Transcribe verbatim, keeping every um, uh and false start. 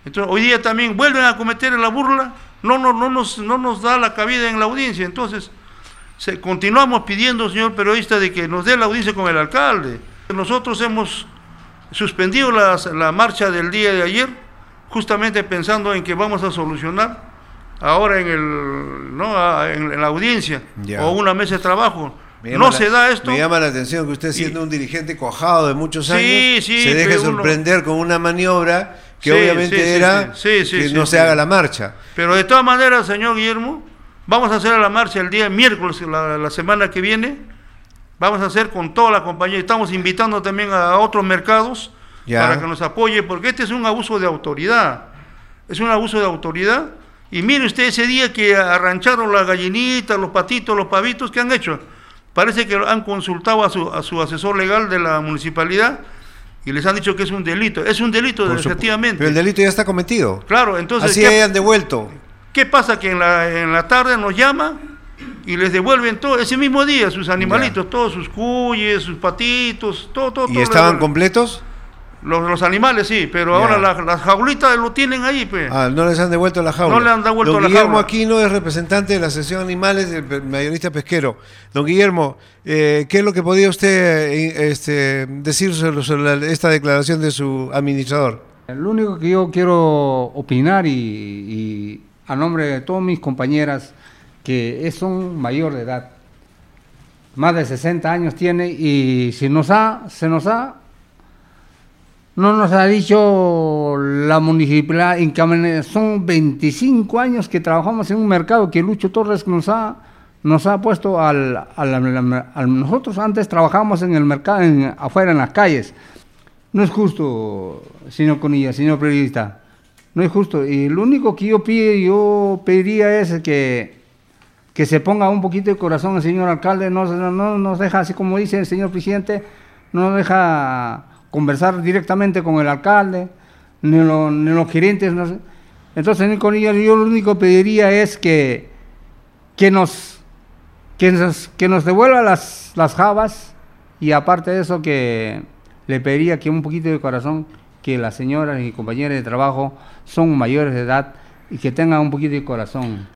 Entonces, hoy día también vuelven a cometer la burla, no, no, no, nos, no nos da la cabida en la audiencia. Entonces, se, continuamos pidiendo, señor periodista, de que nos dé la audiencia con el alcalde. Nosotros hemos suspendido las, la marcha del día de ayer, justamente pensando en que vamos a solucionar ahora en, el, ¿no? en, en la audiencia, ya, o una mesa de trabajo. No se da esto. Me llama la atención que usted, siendo y, un dirigente cuajado de muchos años, sí, sí, se deje sorprender uno, con una maniobra que sí, obviamente sí, era sí, sí, que sí, no sí, se sí. haga la marcha. Pero de todas maneras, señor Guillermo, vamos a hacer la marcha el día miércoles, la, la semana que viene. Vamos a hacer con toda la compañía. Estamos invitando también a otros mercados ya, para que nos apoye, porque este es un abuso de autoridad. Es un abuso de autoridad. Y mire usted ese día que arrancharon las gallinitas, los patitos, los pavitos, ¿qué han hecho? Parece que han consultado a su, a su asesor legal de la municipalidad y les han dicho que es un delito. Es un delito, efectivamente. Pero el delito ya está cometido. Claro, entonces... Así hayan devuelto. ¿Qué pasa? Que en la, en la tarde nos llama y les devuelven todo, ese mismo día, sus animalitos, ya, todos sus cuyes, sus patitos, todo, todo. ¿Y todo estaban completos? Los, los animales sí, pero ya, ahora las la jaulitas lo tienen ahí, pues. Ah, no les han devuelto la jaula. No le han devuelto Don la Guillermo jaula. Aquino es representante de la Asociación Animales del mayorista pesquero. Don Guillermo, eh, ¿qué es lo que podía usted eh, este, decir sobre, sobre esta declaración de su administrador? Lo único que yo quiero opinar y, y a nombre de todas mis compañeras, que son mayor de edad, más de sesenta años tiene, y si nos ha, se nos ha No nos ha dicho la municipalidad, en son veinticinco años que trabajamos en un mercado que Lucho Torres nos ha, nos ha puesto al, al, al, al... Nosotros antes trabajábamos en el mercado, en, afuera en las calles. No es justo, señor Conilla, señor periodista, no es justo. Y lo único que yo, pido, yo pediría es que, que se ponga un poquito de corazón el señor alcalde, no, no, no nos deja, así como dice el señor presidente, no nos deja conversar directamente con el alcalde, ni, lo, ni los gerentes. No sé. Entonces, señor Conilla, yo lo único que pediría es que, que, nos, que, nos, que nos devuelva las, las jabas, y aparte de eso, que le pediría que un poquito de corazón, que las señoras y compañeras de trabajo son mayores de edad y que tengan un poquito de corazón.